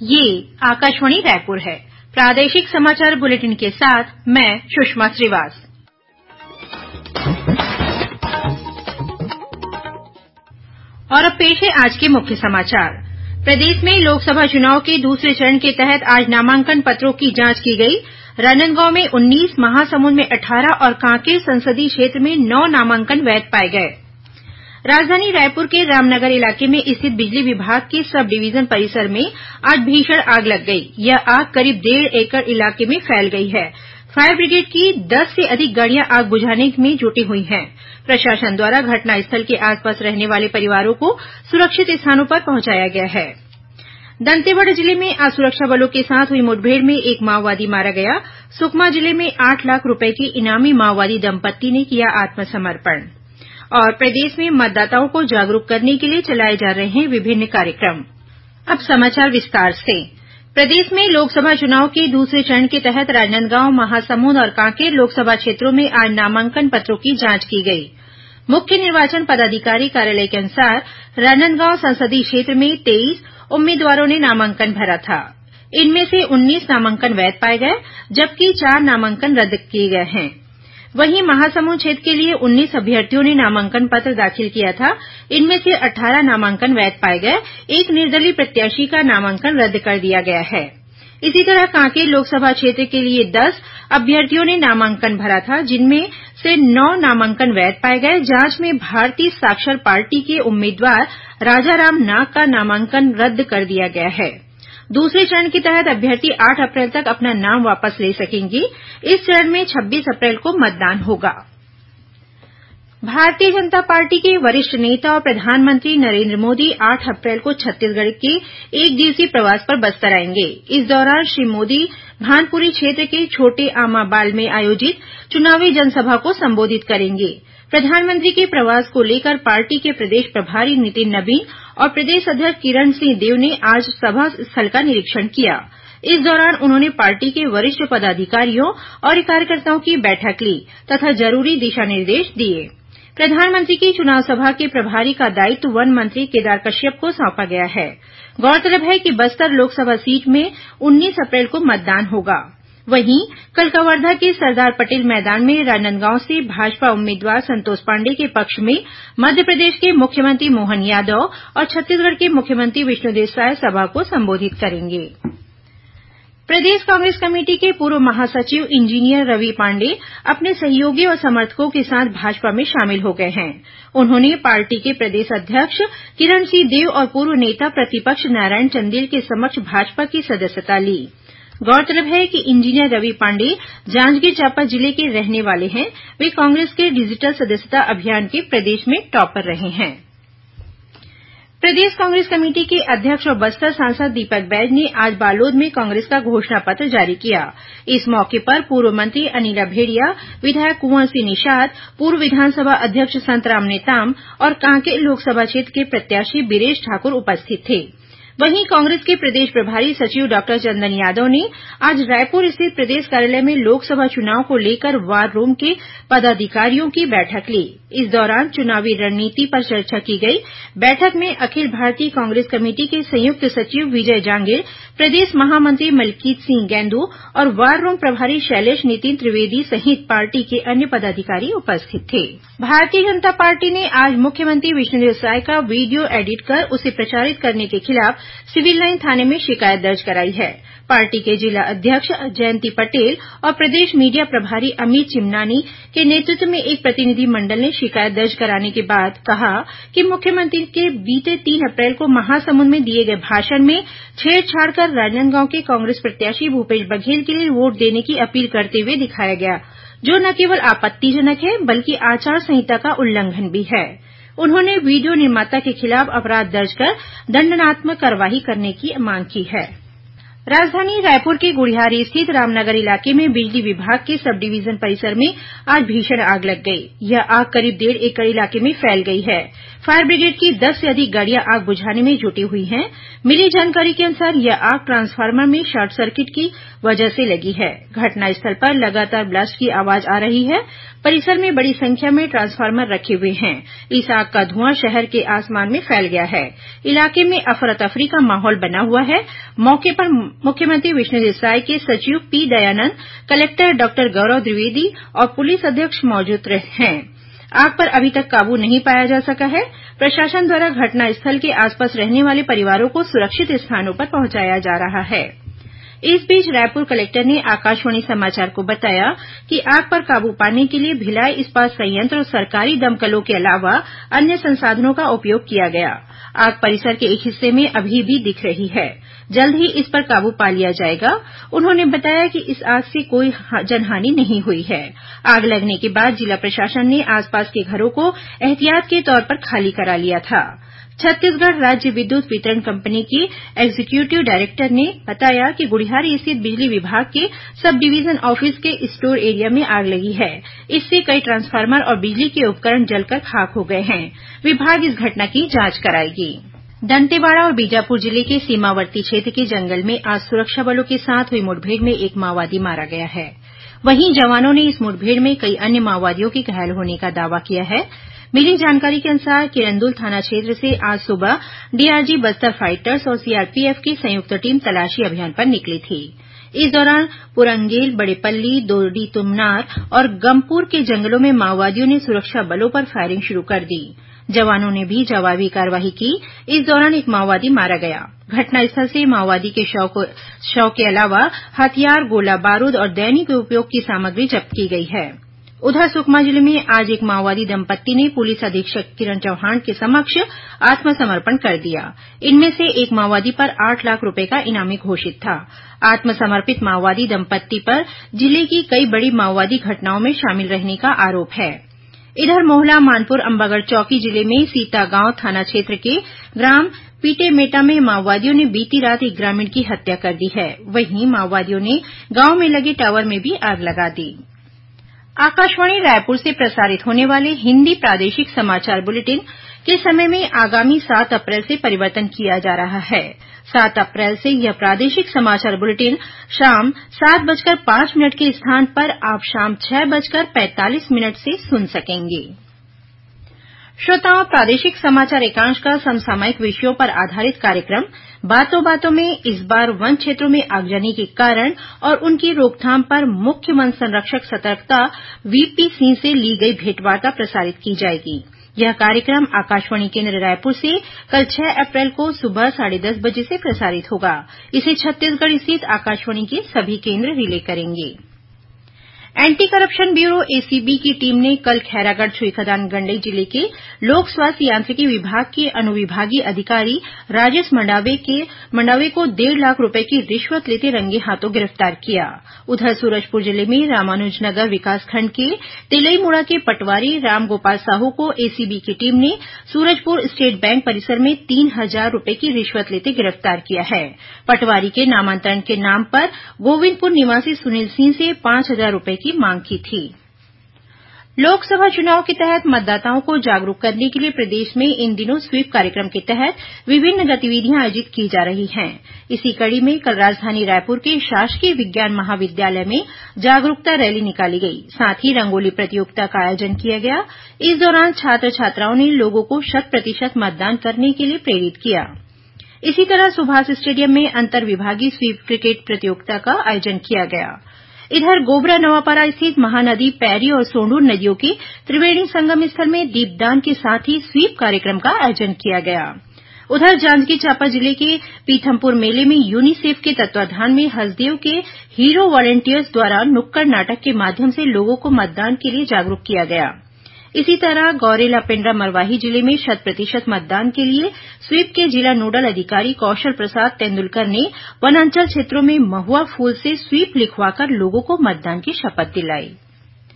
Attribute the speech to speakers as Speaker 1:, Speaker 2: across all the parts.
Speaker 1: ये आकाशवाणी रायपुर है। प्रादेशिक समाचार बुलेटिन के साथ मैं सुषमा श्रीवास। और अब पेश है आज के मुख्य समाचार। प्रदेश में लोकसभा चुनाव के दूसरे चरण के तहत आज नामांकन पत्रों की जांच की गई। राजनांदगांव में 19, महासमुंद में 18 और कांकेर संसदीय क्षेत्र में 9 नामांकन वैध पाए गए। राजधानी रायपुर के रामनगर इलाके में स्थित बिजली विभाग के सब डिवीजन परिसर में आज भीषण आग लग गई। यह आग करीब 1.5 एकड़ इलाके में फैल गई है। फायर ब्रिगेड की 10 से अधिक गाड़ियां आग बुझाने में जुटी हुई हैं। प्रशासन द्वारा घटनास्थल के आसपास रहने वाले परिवारों को सुरक्षित स्थानों पर पहुंचाया गया है। दंतेवाड़ा जिले में आज सुरक्षा बलों के साथ हुई मुठभेड़ में एक माओवादी मारा गया। सुकमा जिले में 8 लाख रूपये के इनामी माओवादी दंपत्ति ने किया आत्मसमर्पण। और प्रदेश में मतदाताओं को जागरूक करने के लिए चलाए जा रहे हैं विभिन्न कार्यक्रम। अब समाचार विस्तार से। प्रदेश में लोकसभा चुनाव के दूसरे चरण के तहत राजनांदगांव, महासमुंद और कांकेर लोकसभा क्षेत्रों में आज नामांकन पत्रों की जांच की गई। मुख्य निर्वाचन पदाधिकारी कार्यालय के अनुसार राजनांदगांव संसदीय क्षेत्र में 23 उम्मीदवारों ने नामांकन भरा था। इनमें से 19 नामांकन वैध पाए गए, जबकि 4 नामांकन रद्द किए गए हैं। वहीं महासमुंद क्षेत्र के लिए 19 अभ्यर्थियों ने नामांकन पत्र दाखिल किया था। इनमें से 18 नामांकन वैध पाए गए। एक निर्दलीय प्रत्याशी का नामांकन रद्द कर दिया गया है। इसी तरह कांकेर लोकसभा क्षेत्र के लिए 10 अभ्यर्थियों ने नामांकन भरा था, जिनमें से 9 नामांकन वैध पाए गए। जांच में भारतीय साक्षर पार्टी के उम्मीदवार राजाराम नाग का नामांकन रद्द कर दिया गया है। दूसरे चरण के तहत अभ्यर्थी 8 अप्रैल तक अपना नाम वापस ले सकेंगे। इस चरण में 26 अप्रैल को मतदान होगा। भारतीय जनता पार्टी के वरिष्ठ नेता और प्रधानमंत्री नरेंद्र मोदी 8 अप्रैल को छत्तीसगढ़ के 1 दिवसीय प्रवास पर बस्तर आएंगे। इस दौरान श्री मोदी भानपुरी क्षेत्र के छोटे आमाबाल में आयोजित चुनावी जनसभा को संबोधित करेंगे। प्रधानमंत्री के प्रवास को लेकर पार्टी के प्रदेश प्रभारी नितिन नबीन और प्रदेश अध्यक्ष किरण सिंह देव ने आज सभा स्थल का निरीक्षण किया। इस दौरान उन्होंने पार्टी के वरिष्ठ पदाधिकारियों और कार्यकर्ताओं की बैठक ली तथा जरूरी दिशा निर्देश दिए। प्रधानमंत्री की चुनाव सभा के प्रभारी का दायित्व वन मंत्री केदार कश्यप को सौंपा गया है। गौरतलब है कि बस्तर लोकसभा सीट में 19 अप्रैल को मतदान होगा। वहीं कल कवर्धा के सरदार पटेल मैदान में राजनांदगांव से भाजपा उम्मीदवार संतोष पांडेय के पक्ष में मध्यप्रदेश के मुख्यमंत्री मोहन यादव और छत्तीसगढ़ के मुख्यमंत्री विष्णुदेव साय सभा को संबोधित करेंगे। प्रदेश कांग्रेस कमेटी के पूर्व महासचिव इंजीनियर रवि पांडेय अपने सहयोगी और समर्थकों के साथ भाजपा में शामिल हो गए हैं। उन्होंने पार्टी के प्रदेश अध्यक्ष किरण सिंह देव और पूर्व नेता प्रतिपक्ष नारायण चंदेल के समक्ष भाजपा की सदस्यता ली। गौरतलब है कि इंजीनियर रवि पांडेय जांजगीर चांपा जिले के रहने वाले हैं। वे कांग्रेस के डिजिटल सदस्यता अभियान के प्रदेश में टॉपर रहे हैं। प्रदेश कांग्रेस कमेटी के अध्यक्ष और बस्तर सांसद दीपक बैज ने आज बालोद में कांग्रेस का घोषणा पत्र जारी किया। इस मौके पर पूर्व मंत्री अनिला भेड़िया, विधायक कुंवर सिंह निषाद, पूर्व विधानसभा अध्यक्ष संतराम नेताम और कांकेर लोकसभा क्षेत्र के प्रत्याशी बीरेश ठाकुर उपस्थित थे। वहीं कांग्रेस के प्रदेश प्रभारी सचिव डॉक्टर चंदन यादव ने आज रायपुर स्थित प्रदेश कार्यालय में लोकसभा चुनाव को लेकर वार रूम के पदाधिकारियों की बैठक ली। इस दौरान चुनावी रणनीति पर चर्चा की गई। बैठक में अखिल भारतीय कांग्रेस कमेटी के संयुक्त सचिव विजय जांगिर, प्रदेश महामंत्री मलकीत सिंह गैंदू और वार रूम प्रभारी शैलेश नितिन त्रिवेदी सहित पार्टी के अन्य पदाधिकारी उपस्थित थे। भारतीय जनता पार्टी ने आज मुख्यमंत्री विष्णुदेव साय का वीडियो एडिट कर उसे प्रचारित करने के खिलाफ सिविल लाइन थाने में शिकायत दर्ज कराई है। पार्टी के जिला अध्यक्ष जयंती पटेल और प्रदेश मीडिया प्रभारी अमित चिमनानी के नेतृत्व में एक प्रतिनिधि मंडल ने शिकायत दर्ज कराने के बाद कहा कि मुख्यमंत्री के बीते 3 अप्रैल को महासमुंद में दिए गए भाषण में छेड़छाड़ कर राजनांदगांव के कांग्रेस प्रत्याशी भूपेश बघेल के लिए वोट देने की अपील करते हुए दिखाया गया, जो न केवल आपत्तिजनक है बल्कि आचार संहिता का उल्लंघन भी है। उन्होंने वीडियो निर्माता के खिलाफ अपराध दर्ज कर दंडात्मक कार्रवाई करने की मांग की है। राजधानी रायपुर के गुढ़ियारी स्थित रामनगर इलाके में बिजली विभाग के सब डिवीजन परिसर में आज भीषण आग लग गई। यह आग करीब 1.5 एकड़ इलाके में फैल गई है। फायर ब्रिगेड की 10 से अधिक गाड़ियां आग बुझाने में जुटी हुई हैं। मिली जानकारी के अनुसार यह आग ट्रांसफार्मर में शॉर्ट सर्किट की वजह से लगी है। घटनास्थल पर लगातार ब्लास्ट की आवाज आ रही है। परिसर में बड़ी संख्या में ट्रांसफार्मर रखे हुए हैं। इस आग का धुआं शहर के आसमान में फैल गया है। इलाके में अफरा तफरी का माहौल बना हुआ है। मौके पर मुख्यमंत्री विष्णुदेव साय के सचिव P Dayanand, collector doctor Gaurav Dwivedi और पुलिस अधीक्षक मौजूद हैं। आग पर अभी तक काबू नहीं पाया जा सका है। प्रशासन द्वारा घटनास्थल के आसपास रहने वाले परिवारों को सुरक्षित स्थानों पर पहुंचाया जा रहा है। इस बीच रायपुर कलेक्टर ने आकाशवाणी समाचार को बताया कि आग पर काबू पाने के लिए भिलाई इस्पात संयंत्र और सरकारी दमकलों के अलावा अन्य संसाधनों का उपयोग किया गया। आग परिसर के एक हिस्से में अभी भी दिख रही है। जल्द ही इस पर काबू पा लिया जाएगा। उन्होंने बताया कि इस आग से कोई जनहानि नहीं हुई है। आग लगने के बाद जिला प्रशासन ने आसपास के घरों को एहतियात के तौर पर खाली करा लिया था। छत्तीसगढ़ राज्य विद्युत वितरण कंपनी की एग्जीक्यूटिव डायरेक्टर ने बताया कि गुढ़ियारी स्थित बिजली विभाग के सब डिवीजन ऑफिस के स्टोर एरिया में आग लगी है। इससे कई ट्रांसफार्मर और बिजली के उपकरण जलकर खाक हो गए हैं। विभाग इस घटना की जांच कराएगी। दंतेवाड़ा और बीजापुर जिले के सीमावर्ती क्षेत्र के जंगल में आज सुरक्षा बलों के साथ हुई मुठभेड़ में एक माओवादी मारा गया है। वहीं जवानों ने इस मुठभेड़ में कई अन्य माओवादियों के घायल होने का दावा किया है। मिली जानकारी के अनुसार किरंदुल थाना क्षेत्र से आज सुबह डीआरजी बस्तर फाइटर्स और सीआरपीएफ की संयुक्त टीम तलाशी अभियान पर निकली थी। इस दौरान पुरंगेल, बड़ेपल्ली, दोरडी तुमनार और गमपुर के जंगलों में माओवादियों ने सुरक्षा बलों पर फायरिंग शुरू कर दी। जवानों ने भी जवाबी कार्रवाई की। इस दौरान एक माओवादी मारा गया। घटनास्थल से माओवादी के शव के अलावा हथियार, गोला बारूद और दैनिक उपयोग की सामग्री जब्त की गई है। उधर सुकमा जिले में आज एक माओवादी दंपत्ति ने पुलिस अधीक्षक किरण चौहान के समक्ष आत्मसमर्पण कर दिया। इनमें से एक माओवादी पर 8 लाख रूपये का इनामी घोषित था। आत्मसमर्पित माओवादी दंपत्ति पर जिले की कई बड़ी माओवादी घटनाओं में शामिल रहने का आरोप है। इधर मोहला मानपुर अंबागढ़ चौकी जिले में सीतागांव थाना क्षेत्र के ग्राम पीटेमेटा में माओवादियों ने बीती रात एक ग्रामीण की हत्या कर दी है। वहीं माओवादियों ने गांव में लगे टावर में भी आग लगा दी। आकाशवाणी रायपुर से प्रसारित होने वाले हिन्दी प्रादेशिक समाचार बुलेटिन के समय में आगामी 7 अप्रैल से परिवर्तन किया जा रहा है। 7 अप्रैल से यह प्रादेशिक समाचार बुलेटिन शाम 7:05 के स्थान पर आप शाम 6:45 से सुन सकेंगे। श्रोताओं, प्रादेशिक समाचार एकांश का समसामयिक विषयों पर आधारित कार्यक्रम बातों बातों में इस बार वन क्षेत्रों में आगजनी के कारण और उनकी रोकथाम पर मुख्य वन संरक्षक सतर्कता वीपी सिंह से ली गई भेंटवार्ता प्रसारित की जाएगी। यह कार्यक्रम आकाशवाणी केन्द्र रायपुर से कल 6 अप्रैल को सुबह 10:30 बजे से प्रसारित होगा। इसे छत्तीसगढ़ स्थित आकाशवाणी के सभी केन्द्र रिले करेंगे। एंटी करप्शन ब्यूरो एसीबी की टीम ने कल खैरागढ़ छुईखदान गंडई जिले के लोक स्वास्थ्य यांत्रिकी विभाग के अनुविभागीय अधिकारी राजेश मंडावे को 1.5 लाख रूपये की रिश्वत लेते रंगे हाथों गिरफ्तार किया। उधर सूरजपुर जिले में रामानुजनगर विकासखंड के तिलईमुड़ा के पटवारी रामगोपाल साहू को एसीबी की टीम ने सूरजपुर स्टेट बैंक परिसर में 3,000 रूपये की रिश्वत लेते गिरफ्तार किया है। पटवारी के नामांतरण के नाम पर गोविंदपुर निवासी सुनील सिंह से 5,000 रूपये की मांग की थी। लोकसभा चुनाव के तहत मतदाताओं को जागरूक करने के लिए प्रदेश में इन दिनों स्वीप कार्यक्रम के तहत विभिन्न गतिविधियां आयोजित की जा रही हैं। इसी कड़ी में कल राजधानी रायपुर के शासकीय विज्ञान महाविद्यालय में जागरूकता रैली निकाली गई। साथ ही रंगोली प्रतियोगिता का आयोजन किया गया। इस दौरान छात्र छात्राओं ने लोगों को 100% मतदान करने के लिए प्रेरित किया। इसी तरह सुभाष स्टेडियम में अंतर्विभागीय स्वीप क्रिकेट प्रतियोगिता का आयोजन किया गया। इधर गोबरा नवापारा स्थित महानदी पैरी और सोंढूर नदियों के त्रिवेणी संगम स्थल में दीपदान के साथ ही स्वीप कार्यक्रम का आयोजन किया गया। उधर जांजगीर चांपा जिले के पीथमपुर मेले में यूनिसेफ के तत्वावधान में हसदेव के हीरो वॉलंटियर्स द्वारा नुक्कड़ नाटक के माध्यम से लोगों को मतदान के लिए जागरूक किया गया। इसी तरह गौरेला पेण्ड्रा मरवाही जिले में 100% मतदान के लिए स्वीप के जिला नोडल अधिकारी कौशल प्रसाद तेंदुलकर ने वनांचल क्षेत्रों में महुआ फूल से स्वीप लिखवाकर लोगों को मतदान की शपथ दिलाई।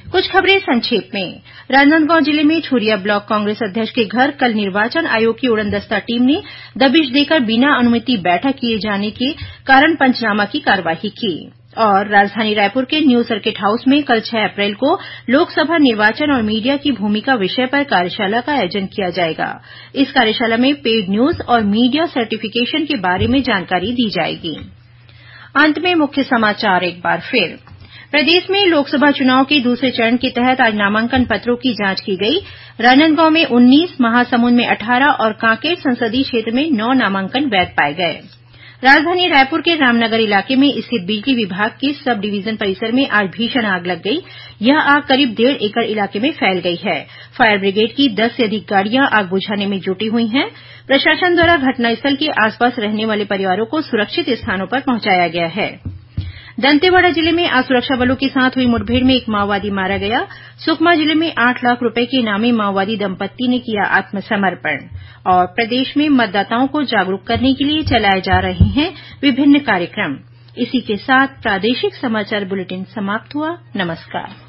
Speaker 1: कुछ खबरें संक्षेप में। राजनांदगांव जिले में छुरिया ब्लॉक कांग्रेस अध्यक्ष के घर कल निर्वाचन आयोग की उड़नदस्ता टीम ने दबिश देकर बिना अनुमति बैठक किए जाने के कारण पंचनामा की कार्रवाई की। और राजधानी रायपुर के न्यू सर्किट हाउस में कल 6 अप्रैल को लोकसभा निर्वाचन और मीडिया की भूमिका विषय पर कार्यशाला का आयोजन किया जाएगा। इस कार्यशाला में पेड न्यूज और मीडिया सर्टिफिकेशन के बारे में जानकारी दी जाएगी। अंत में मुख्य समाचार एक बार फिर। प्रदेश में लोकसभा चुनाव के दूसरे चरण के तहत आज नामांकन पत्रों की जांच की गई। राजनांदगांव में 19, महासमुंद में 18 और कांकेर संसदीय क्षेत्र में 9 नामांकन वैध पाए गए। राजधानी रायपुर के रामनगर इलाके में स्थित बिजली विभाग के सब डिवीजन परिसर में आज भीषण आग लग गई। यह आग करीब 1.5 एकड़ इलाके में फैल गई है। फायर ब्रिगेड की 10 से अधिक गाड़ियां आग बुझाने में जुटी हुई हैं। प्रशासन द्वारा घटनास्थल के आसपास रहने वाले परिवारों को सुरक्षित स्थानों पर पहुंचाया गया है। दंतेवाड़ा जिले में आज सुरक्षा बलों के साथ हुई मुठभेड़ में एक माओवादी मारा गया। सुकमा जिले में 8 लाख रूपये के इनामी माओवादी दंपत्ति ने किया आत्मसमर्पण। और प्रदेश में मतदाताओं को जागरूक करने के लिए चलाए जा रहे हैं विभिन्न कार्यक्रम। इसी के साथ प्रादेशिक समाचार बुलेटिन समाप्त हुआ। नमस्कार।